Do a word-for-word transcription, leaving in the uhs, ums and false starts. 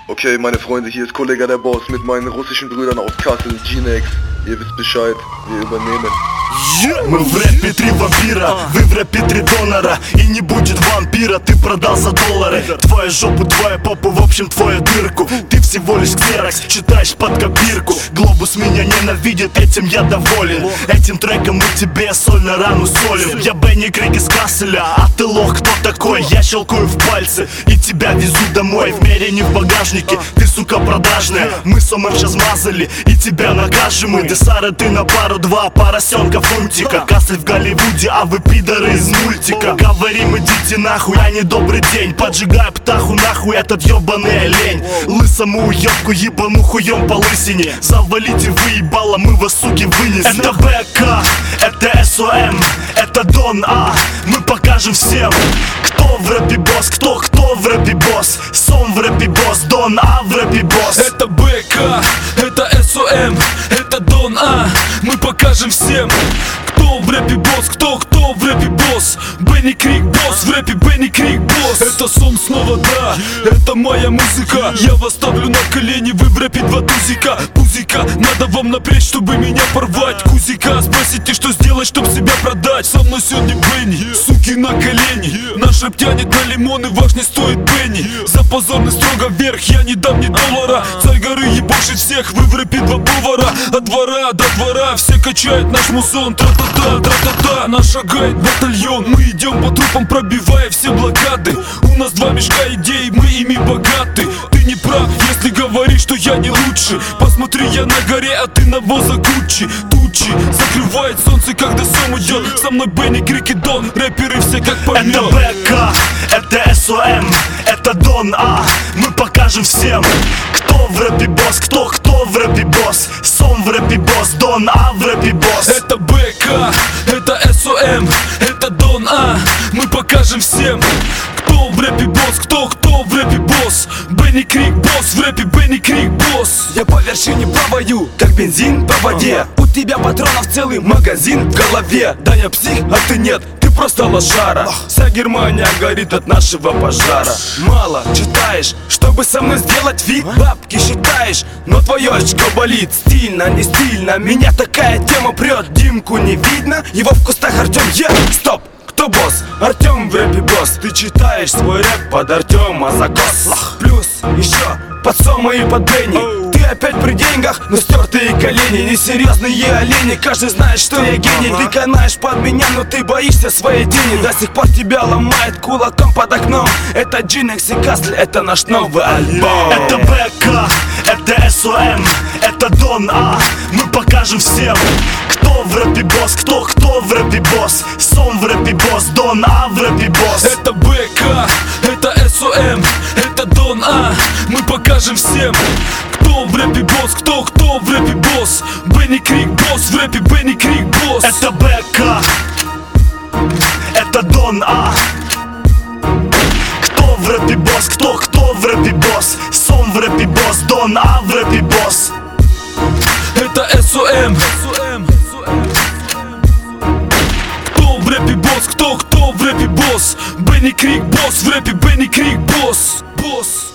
Okay, meine Freunde, hier ist Kollega der Boss mit meinen russischen Brüdern aus Kassel, G-Nex. Ihr wisst Bescheid, wir übernehmen. Мы в рэпе три вампира, вы в рэпе три донора. И не будет вампира, ты продал за доллары. Твою жопу, твою попу, в общем твою дырку. Ты всего лишь ксерокс, читаешь под копирку. Глобус меня ненавидит, этим я доволен. Этим треком мы тебе соль на рану солим. Я Бенни Крик из Касселя, а ты лох, кто такой? Я щелкаю в пальцы и тебя везу домой. В мере не в багажнике, ты сука продажная. Мы с Омом сейчас мазали и тебя накажем. Мы Десара, ты на пару два поросенка фунтика. Кассель в Голливуде, а вы пидоры из мультика. Говорим, идите нахуй, а не добрый день. Поджигаю птаху нахуй, этот ебаный олень. Лысому уебку ебану хуем по лысине. Завалите вы ебало, мы вас, суки, вынесем. Это БК, это СОМ, это Дон А. Мы покажем всем, кто в рэпе босс, кто, кто в рэпе босс. Сом в рэпе босс, Дон А в рэпе босс. Это БК, это СОМ, это Дон А. Мы покажем всем, кто в рэпе босс, кто, кто в рэпе босс. Бенни Крик босс, в рэпе Бенни Крик босс. Это Сом снова, да, это моя музыка. Я вас ставлю на колени, вы в рэпе два тузика. Пузика, надо вам напрячь, чтобы меня порвать. Кузика, спросите, что сделать, чтоб себя продать. Со мной сегодня Бенни, суки на колени. Наш рэп тянет на лимоны, ваш не стоит Бенни. За позорный строго вверх, я не дам ни доллара. Царь горы ебошит всех, вы в рэпе два повара. От двора до двора, все качают наш музон. Тра-та-та, тра-та-та, наш шагает батальон. Мы идем по трупам, пробивая все блокады. У нас два мешка идей, мы ими богаты. Ты не прав, если говоришь, что я не лучше. Посмотри, я на горе, а ты на воза Гуччи. Тучи закрывает солнце, когда Сом идет. Со мной Бенни Крик и Дон, рэперы все как помет. Это БК, это СОМ, это Дон А. Мы покажем всем, кто в рэпе босс, кто, кто в рэпе босс. Сом в рэпе босс, Дон А в рэпе босс. Это БК, это СОМ, это Дон А. Мы покажем всем, кто в рэпе босс, кто, кто в рэпе босс. Бенни Крик босс, в рэпе Бенни Крик босс. Я по вершине провою, как бензин по воде. У тебя патронов целый магазин в голове. Да я псих, а ты нет, ты просто лошара. Вся Германия горит от нашего пожара. Мало читаешь, чтобы со мной сделать вид. Бабки считаешь, но твое очко болит. Стильно, не стильно, меня такая тема прет. Димку не видно, его в кустах Артем. Е, стоп! Кто босс? Артем в рэпе босс. Ты читаешь свой рэп под Артема закос. Плюс еще под Сома и под Бенни. Ты опять при деньгах, но стертые колени. Несерьезные олени, каждый знает, что я гений. Ты канаешь под меня, но ты боишься своей тени. До сих пор тебя ломает кулаком под окном. Это G-Nex и Кассель, это наш новый альбом. Это БК, это СОМ, это Дон А. Мы покажем всем, кто в рэпе босс, кто, кто в рэпе босс. Сом в рэпе босс, Дон А в рэпе босс. Это БК, это СОМ, это Дон А. Мы покажем всем, кто в рэпе босс, кто, кто в рэпе босс. Бенни Крик босс, в рэпе Бенни Крик босс. Это БК, это Дон А. Кто в рэпе босс, кто, кто в рэпе босс. Сом в рэпе босс, Дон А в рэпе босс. Это СОМ. Кто в рэпе босс, кто, кто в рэпе босс. Бенни Крик босс, в рэпе Бенни Крик босс. Босс.